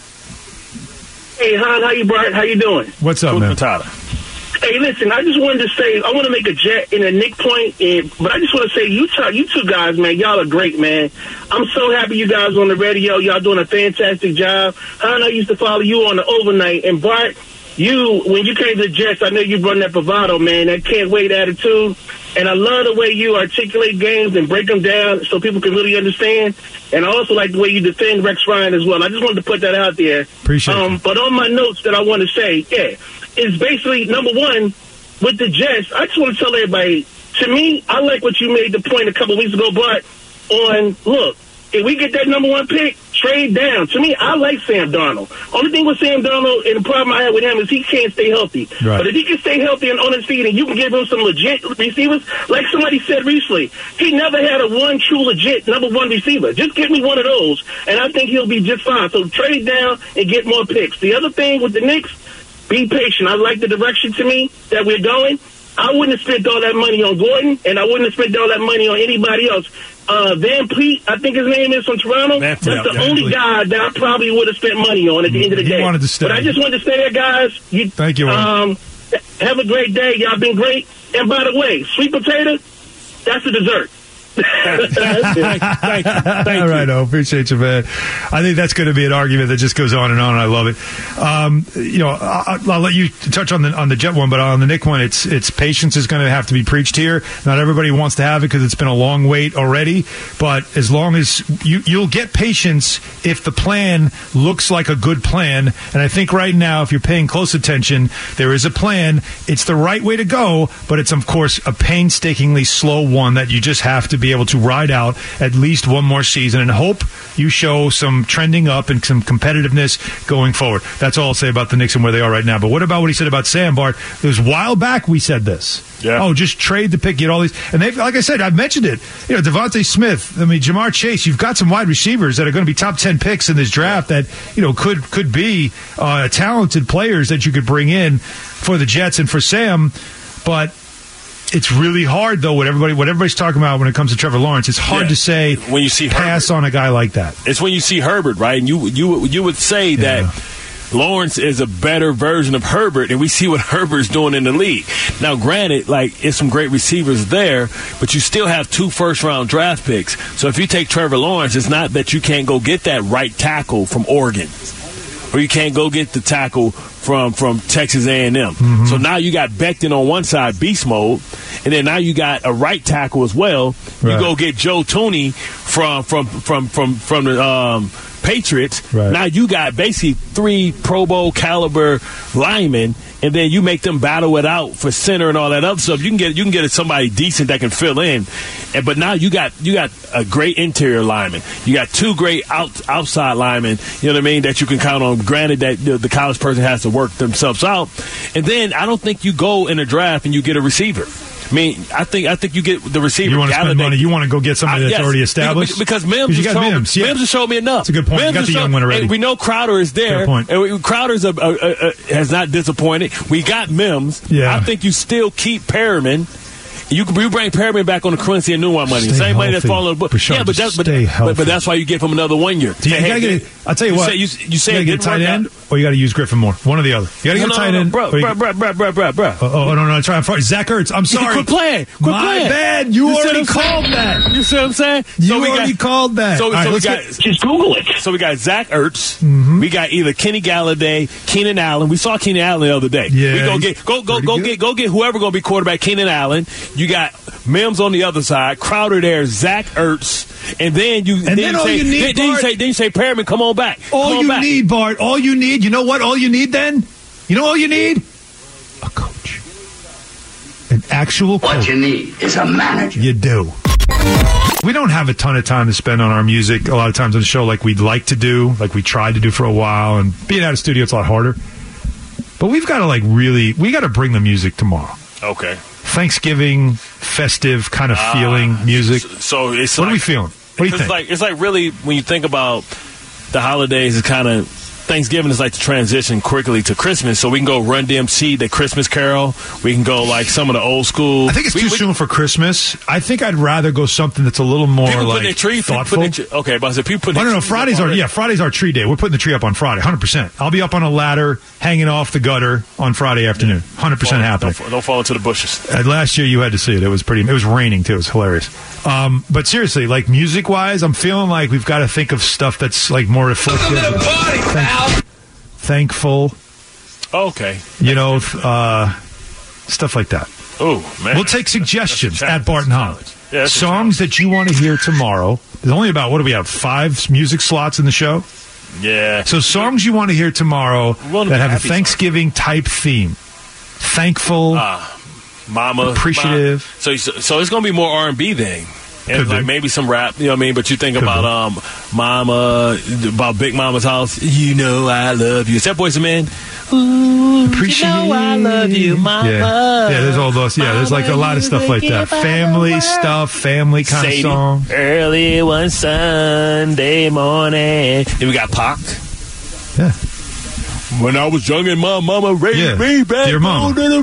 Hey, Han, how you doing? What's up, man? Hey, listen, I just wanted to say, I want to make a Jet and a Nick point, but I just want to say, you two guys, man, y'all are great, man. I'm so happy you guys on the radio. Y'all doing a fantastic job. Han, I used to follow you on the overnight, and Bart, when you came to the Jets, I know you run that bravado, man, that can't wait attitude. And I love the way you articulate games and break them down so people can really understand. And I also like the way you defend Rex Ryan as well. I just wanted to put that out there. Appreciate it. But on my notes that I want to say, is basically, number one, with the Jets, I just want to tell everybody, to me, I like what you made the point a couple of weeks ago, Bart, on, look, if we get that number one pick, trade down. To me, I like Sam Darnold. Only thing with Sam Darnold and the problem I have with him is he can't stay healthy. Right. But if he can stay healthy and on his feet and you can give him some legit receivers, like somebody said recently, he never had a one true legit number one receiver. Just give me one of those, and I think he'll be just fine. So trade down and get more picks. The other thing with the Knicks, be patient. I like the direction to me that we're going. I wouldn't have spent all that money on Gordon, and I wouldn't have spent all that money on anybody else. Van Pleet, I think his name is, from Toronto. That's the only guy that I probably would have spent money on at the end of the day. Wanted to stay. But I just wanted to stay there, guys. Thank you. Have a great day. Y'all been great. And by the way, sweet potato, that's a dessert. Thank you. All right, I appreciate you, man. I think that's going to be an argument that just goes on, and I love it. I'll let you touch on the Jet one, but on the Nick one, it's patience is going to have to be preached here. Not everybody wants to have it because it's been a long wait already, but as long as you'll get patience if the plan looks like a good plan, and I think right now, if you're paying close attention, there is a plan. It's the right way to go, but it's, of course, a painstakingly slow one that you just have to be able to ride out at least one more season and hope you show some trending up and some competitiveness going forward. That's all I'll say about the Knicks and where they are right now. But what about what he said about Sam, Bart? It was a while back we said this. Yeah. Oh, just trade the pick, get all these. And they've, like I said, I've mentioned it. Devontae Smith, Jamar Chase, you've got some wide receivers that are going to be top 10 picks in this draft that, could be talented players that you could bring in for the Jets and for Sam. But it's really hard, though, what everybody's talking about when it comes to Trevor Lawrence. It's hard to say when you see pass Herbert on a guy like that. It's when you see Herbert, right? And you would say that Lawrence is a better version of Herbert, and we see what Herbert's doing in the league. Now, granted, it's some great receivers there, but you still have 2 first-round draft picks. So if you take Trevor Lawrence, it's not that you can't go get that right tackle from Oregon, or you can't go get the tackle from Texas A&M. Mm-hmm. So now you got Becton on one side, beast mode, and then now you got a right tackle as well. Right. You go get Joe Thuney from the Patriots. Right. Now you got basically 3 Pro Bowl caliber linemen, and then you make them battle it out for center and all that other stuff. You can get somebody decent that can fill in, but now you got a great interior lineman. You got 2 great outside linemen. You know what I mean? That you can count on. Granted that the college person has to work themselves out, and then I don't think you go in a draft and you get a receiver. I mean, I think you get the receiver. You want to spend money. You want to go get somebody that's already established. Because Mims has showed me enough. That's a good point. Mims you got the young one already. We know Crowder is there. Fair point. And Crowder's has not disappointed. We got Mims. Yeah. I think you still keep Perriman. You bring Perriman back on the Quincy and Newman money. The same money that's falling on the book. Yeah, but that's why you give him another 1 year. I'll tell you what. You say you got to get a tight end, or you got to use Griffin more. One or the other. You got to get a tight end. Bro. Oh, no. Try. Zach Ertz. I'm sorry. Quit playing. My bad. You already called that. You see what I'm saying? You already called that. So we got. Just Google it. So we got Zach Ertz. Mm-hmm. We got either Kenny Galladay, Keenan Allen. We saw Keenan Allen the other day. Yeah. We go get whoever going to be quarterback. Keenan Allen. You got Mims on the other side, Crowder there, Zach Ertz, and then you say Perriman, come on back. All you need, Bart. All you need. You know what? All you need then. You know all you need. A coach. An actual coach. What you need is a manager. You do. We don't have a ton of time to spend on our music a lot of times on the show like we'd like to do, like we tried to do for a while, and being out of studio, it's a lot harder. But we've got to we got to bring the music tomorrow. Okay. Thanksgiving, festive kind of feeling music. So it's what are we feeling? What do you think? It's like really when you think about the holidays, it's kind of Thanksgiving is like the transition quickly to Christmas. So we can go Run DMC, the Christmas Carol. We can go like some of the old school. I think it's too soon for Christmas. I think I'd rather go something that's a little more thoughtful. Okay, but people put no. Friday's our tree day. We're putting the tree up on Friday, 100%. I'll be up on a ladder, hanging off the gutter on Friday afternoon, 100% happening. Don't fall into the bushes. Last year you had to see it. It was raining too. It was hilarious. But seriously, like music wise, I'm feeling like we've got to think of stuff that's like more reflective. Thankful. Okay. Stuff like that. Oh, man. We'll take suggestions at Barton Hahn. Yeah, songs that you want to hear tomorrow. There's only about, 5 music slots in the show? Yeah. So songs you want to hear tomorrow that have a Thanksgiving-type theme. Thankful. Mama. Appreciative. So it's going to be more R&B then. And like maybe some rap, you know what I mean? But you think about Mama, about Big Mama's house. You know I love you. Is that Boyz II Men? Ooh, appreciate. You know I love you, Mama. Yeah, there's all those. Yeah, there's like a lot of stuff like that. Family stuff, family kind of song. Early one Sunday morning. Then we got Pac. Yeah. When I was young and my mama raised me back. Dear Mama. All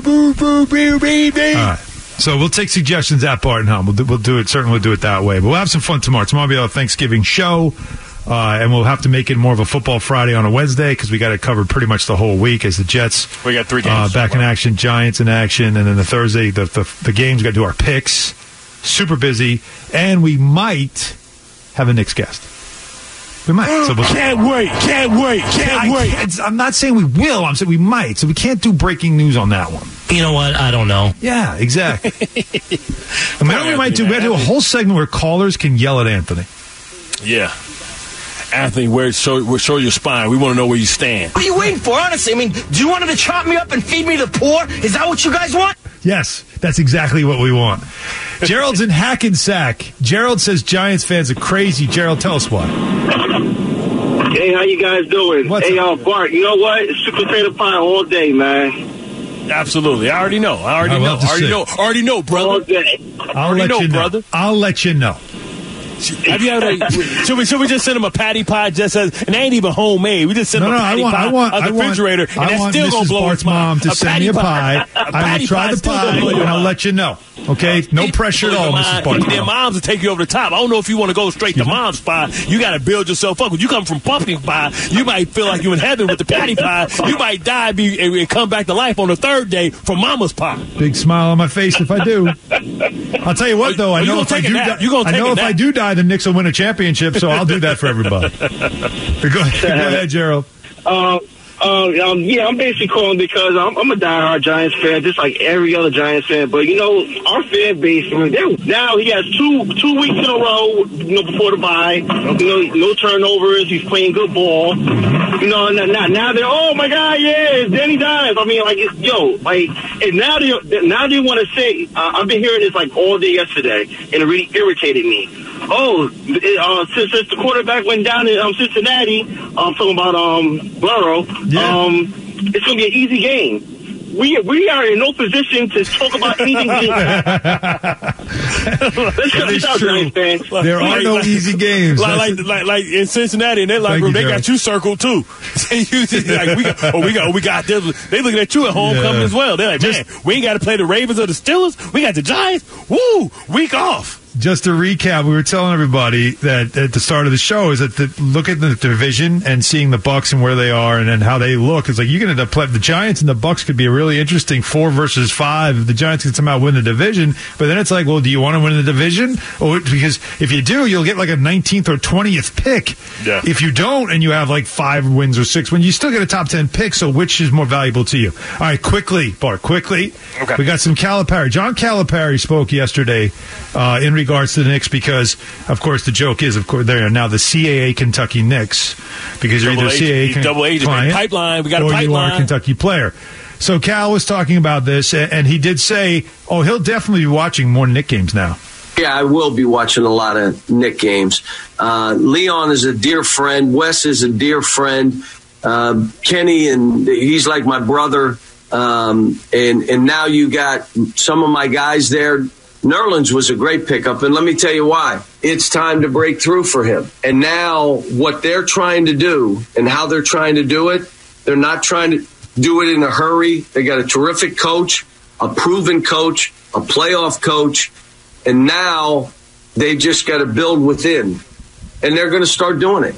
right. So we'll take suggestions at Barton Hahn. We'll do it. Certainly, we'll do it that way. But we'll have some fun tomorrow. Tomorrow will be our Thanksgiving show, and we'll have to make it more of a football Friday on a Wednesday because we got it covered pretty much the whole week. As the Jets, we got 3 games back in action, Giants in action, and then the Thursday the games. We got to do our picks. Super busy, and we might have a Knicks guest. We might. So can't wait. I'm not saying we will. I'm saying we might. So we can't do breaking news on that one. You know what? I don't know. Yeah, exactly. And what we might do, we have to do a whole segment where callers can yell at Anthony. Yeah. Anthony, show your spine. We want to know where you stand. What are you waiting for, honestly? I mean, do you want him to chop me up and feed me to the poor? Is that what you guys want? Yes, that's exactly what we want. Gerald's in Hackensack. Gerald says Giants fans are crazy. Gerald, tell us why. Hey, how you guys doing? Bart, you know what? Super potato pie all day, man. Absolutely. I already know. Already know, brother. All day. I'll let you know. Have you ever? Should we just send him a patty pie? Just as and they ain't even homemade. We just send him a patty pie out the refrigerator, and that's still gonna blow Bart's his mind. mom to send me a pie. I will try the pie, and I'll let you know. Okay, no pressure at all, Mrs. Bart's mom. Moms will take you over the top. I don't know if you want to go straight to mom's pie. You got to build yourself up. When you come from pumpkin pie, you might feel like you're in heaven with the patty pie. You might die and come back to life on the 3rd day from mama's pie. Big smile on my face if I do. I'll tell you what, though. I know if I do die, the Knicks will win a championship, so I'll do that for everybody. Go ahead, Gerald. Yeah, I'm basically calling because I'm a diehard Giants fan, just like every other Giants fan. But, our fan base, now he has two weeks in a row, before the bye. No turnovers. He's playing good ball. Now they're, oh, my God, yeah, it's Danny Dimes. I mean, and now they want to say, I've been hearing this, all day yesterday, and it really irritated me. Since the quarterback went down in Cincinnati, I'm talking about Burrow, it's going to be an easy game. We are in no position to talk about anything. Let's cut this out, Giants fans. There are no easy games. Like in Cincinnati, and they're like, bro, they got you circled too. we got them. They looking at you at homecoming as well. They're like, man, we ain't got to play the Ravens or the Steelers. We got the Giants. Woo, week off. Just to recap, we were telling everybody that at the start of the show is that look at the division and seeing the Bucs and where they are and how they look. It's like you can end up playing the Giants and the Bucs could be a really interesting 4 versus 5 if the Giants can somehow win the division. But then it's like, well, do you want to win the division? Or because if you do, you'll get like a 19th or 20th pick. Yeah. If you don't and you have like 5 wins or 6 wins, you still get a top 10 pick. So which is more valuable to you? All right, Bart, quickly. Okay. We got some Calipari. John Calipari spoke yesterday in regards to the Knicks because, of course, the joke is, of course, they are now the CAA Kentucky Knicks because you're either CAA double agent pipeline. We got a pipeline, or you are a Kentucky player. So Cal was talking about this, and he did say, he'll definitely be watching more Knick games now. Yeah, I will be watching a lot of Knick games. Leon is a dear friend. Wes is a dear friend. Kenny, and he's like my brother. And now you got some of my guys there. Nerlens was a great pickup, and let me tell you why. It's time to break through for him. And now what they're trying to do and how they're trying to do it, they're not trying to do it in a hurry. They got a terrific coach, a proven coach, a playoff coach, and now they just got to build within. And they're going to start doing it.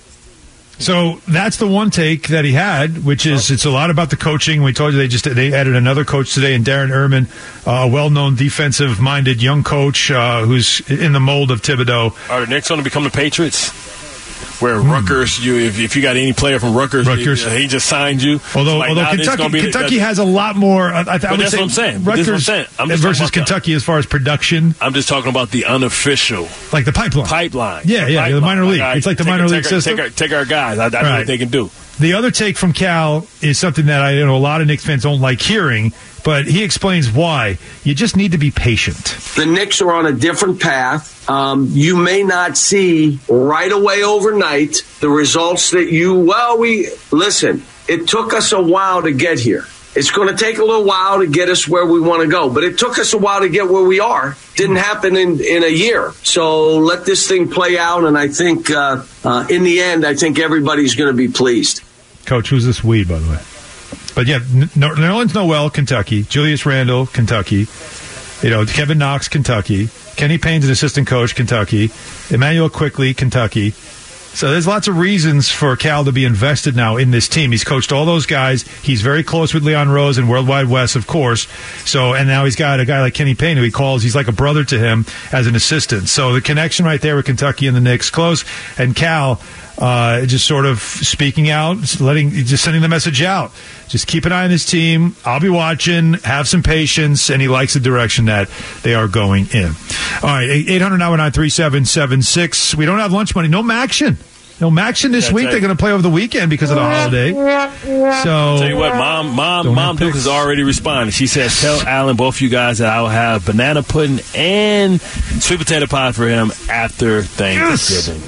So that's the one take that he had, which is it's a lot about the coaching. We told you they added another coach today in Darren Erman, a well-known defensive-minded young coach who's in the mold of Thibodeau. Are the Knicks going to become the Patriots? Where Rutgers, if you got any player from Rutgers. He just signed you. Although Kentucky has a lot more. That's what I'm saying. Rutgers versus Kentucky as far as production. I'm just talking about the unofficial, like the pipeline. Yeah, the minor league. It's like the minor league system. Take our guys. That's what they can do. The other take from Cal is something that I know a lot of Knicks fans don't like hearing, but he explains why. You just need to be patient. The Knicks are on a different path. You may not see right away overnight the results that listen, it took us a while to get here. It's going to take a little while to get us where we want to go, but it took us a while to get where we are. Didn't happen in a year. So let this thing play out, and I think in the end, I think everybody's going to be pleased. Coach, who's this we, by the way? But yeah, Nerlens Noel, Kentucky. Julius Randle, Kentucky. Kevin Knox, Kentucky. Kenny Payne's an assistant coach, Kentucky. Emmanuel Quickley, Kentucky. So there's lots of reasons for Cal to be invested now in this team. He's coached all those guys. He's very close with Leon Rose and World Wide West, of course. So, and now he's got a guy like Kenny Payne who he's like a brother to him as an assistant. So the connection right there with Kentucky and the Knicks close. And Cal just sort of speaking out, just sending the message out. Just keep an eye on this team. I'll be watching. Have some patience. And he likes the direction that they are going in. All right, 800-919-3776. We don't have lunch money. No Maction. No Maction this week. They're going to play over the weekend because of the holiday. So tell you what, Mom Duke has already responded. She says, "Tell Alan, both of you guys, that I will have banana pudding and sweet potato pie for him after Thanksgiving."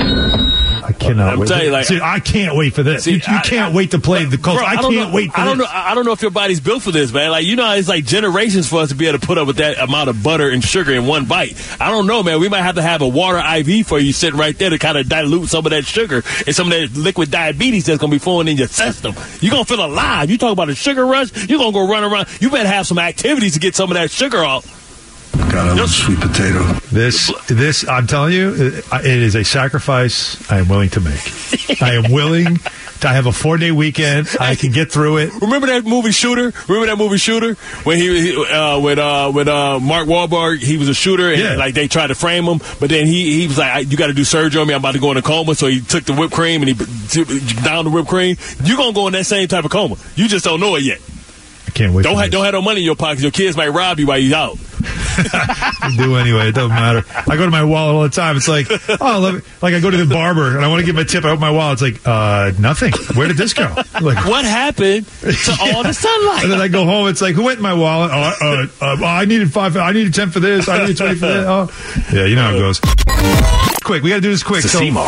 I cannot wait. I can't wait for this. You can't wait to play the Colts. I can't wait for this. I don't know if your body's built for this, man. It's like generations for us to be able to put up with that amount of butter and sugar in one bite. I don't know, man. We might have to have a water IV for you sitting right there to kind of dilute some of that sugar and some of that liquid diabetes that's going to be flowing in your system. You're going to feel alive. You talk about a sugar rush, you're going to go run around. You better have some activities to get some of that sugar off. God, I love sweet potato. This, I'm telling you, it is a sacrifice I am willing to make. I am willing to have a 4-day weekend. I can get through it. Remember that movie Shooter? When when Mark Wahlberg, he was a shooter, and they tried to frame him, but then he was like, "You got to do surgery on me. I'm about to go in a coma." So he took the whipped cream and he downed the whipped cream. You're gonna go in that same type of coma. You just don't know it yet. I can't wait. Don't have no money in your pocket. Your kids might rob you while you're out. You do anyway. It doesn't matter. I go to my wallet all the time. It's like, I go to the barber and I want to give him a tip. I open my wallet. It's like, nothing. Where did this go? Like, what happened to all the sunlight? And then I go home. It's like, who went in my wallet? I needed 5. I needed 10 for this. I needed 20 for that. Yeah, you know how it goes. Quick, we got to do this quick.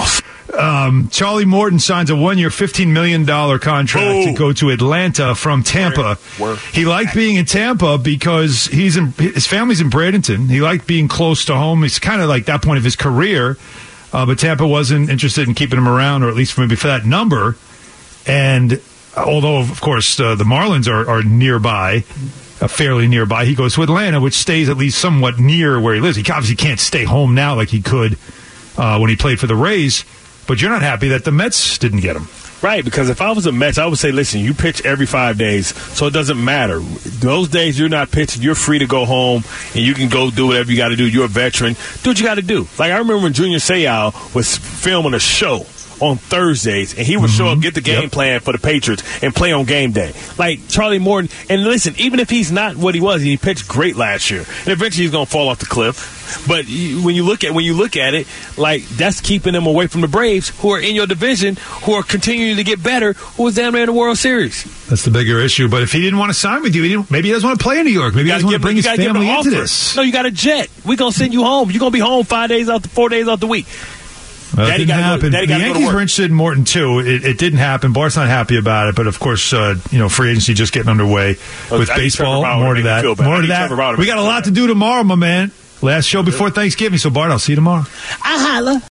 Charlie Morton signs a 1-year, $15 million contract to go to Atlanta from Tampa. He liked being in Tampa because his family's in Bradenton. He liked being close to home. It's kind of like that point of his career. But Tampa wasn't interested in keeping him around, or at least maybe for that number. And although, of course, the Marlins are nearby, fairly nearby, he goes to Atlanta, which stays at least somewhat near where he lives. He obviously can't stay home now like he could when he played for the Rays. But you're not happy that the Mets didn't get him. Right, because if I was a Mets, I would say, listen, you pitch every 5 days, so it doesn't matter. Those days you're not pitching, you're free to go home, and you can go do whatever you got to do. You're a veteran. Do what you got to do. Like, I remember when Junior Seau was filming a show on Thursdays, and he would show up, get the game plan for the Patriots, and play on game day. Like Charlie Morton, and listen, even if he's not what he was, he pitched great last year, and eventually he's going to fall off the cliff. But when you look at it, like, that's keeping them away from the Braves, who are in your division, who are continuing to get better, who was damn near in the World Series. That's the bigger issue. But if he didn't want to sign with you, maybe he doesn't want to play in New York. Maybe he doesn't want to bring his family into this. No, you got a jet. We're going to send you home. You're going to be home 4 days out the week. Well, Daddy it didn't happen. Daddy The got to go to Yankees work. were interested in Morton too. It didn't happen. Bart's not happy about it, but of course, free agency just getting underway with I think baseball. Trevor Bauer More would to make me that. feel bad. More I to think that. Trevor Bauer would We make got a me lot feel to do tomorrow, my man. Last show before Thanksgiving. So Bart, I'll see you tomorrow.